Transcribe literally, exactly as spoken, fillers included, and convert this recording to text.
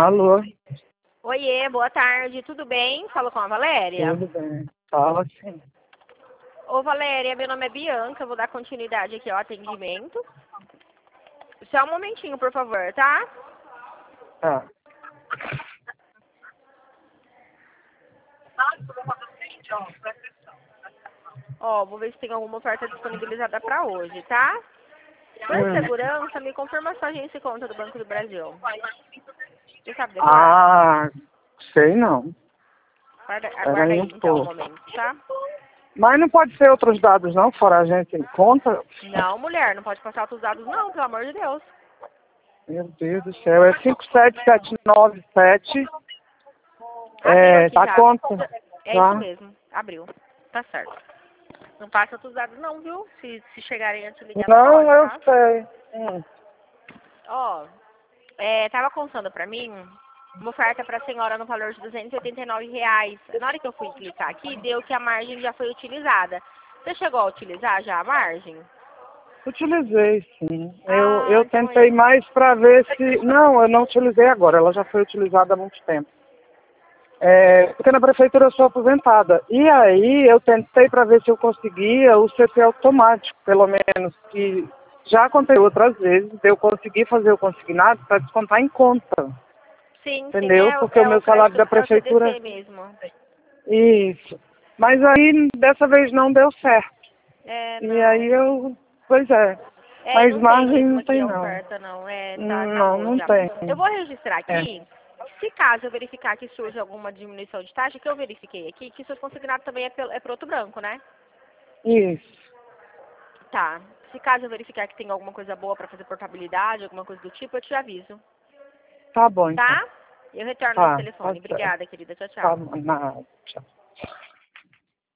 Alô? Oiê, boa tarde, tudo bem? Falo com a Valéria. Tudo bem. Fala sim. Ô Valéria, meu nome é Bianca, vou dar continuidade aqui ao atendimento. Só um momentinho, por favor, tá? Tá. Ó, vou ver se tem alguma oferta disponibilizada para hoje, tá? Por Hum. segurança, me confirma sua agência e conta do Banco do Brasil. Você sabe decorar? Ah, sei não. Aguarda, Espera aguarda aí aí um então um pouco. momento, tá? Mas não pode ser outros dados não, fora a gente em conta? Não, mulher, não pode passar outros dados não, pelo amor de Deus. Meu Deus do céu, é cinco sete sete nove sete. Abriu É, aqui tá já. conta. É Tá? isso mesmo, abriu. Tá certo. Não passa outros dados não, viu? Se, se chegarem a te ligar, não Não, pode, eu tá? sei. Hum. Ó, é, tava contando pra mim uma oferta pra senhora no valor de duzentos e oitenta e nove reais. Na hora que eu fui clicar aqui, deu que a margem já foi utilizada. Você chegou a utilizar já a margem? Utilizei, sim. Eu, Ah, eu então tentei é. mais para ver se... Não, eu não utilizei agora, ela já foi utilizada há muito tempo. É, porque na prefeitura eu sou aposentada. E aí eu tentei para ver se eu conseguia o C P automático, pelo menos, que já aconteceu outras vezes, de eu conseguir fazer o consignado para descontar em conta. Sim, sim, Entendeu? é, Porque o é o meu salário crédito, da é o C D prefeitura... C mesmo. Isso. Mas aí dessa vez não deu certo. É, E aí não. eu... Pois é. É, e Mas não tem margem mesmo não aqui tem a não. oferta, não. É, tá, Não, acabou não já. tem. Eu vou registrar É. aqui. Se caso eu verificar que surge alguma diminuição de taxa, que eu verifiquei aqui, que seus consignados também é, pelo, é pro outro branco, né? Isso. Tá. Se caso eu verificar que tem alguma coisa boa pra fazer portabilidade, alguma coisa do tipo, eu te aviso. Tá bom, então. Tá? Eu retorno nesse Tá, tá telefone. certo. Obrigada, querida. Tchau, Tá tchau. bom, nada. Tchau.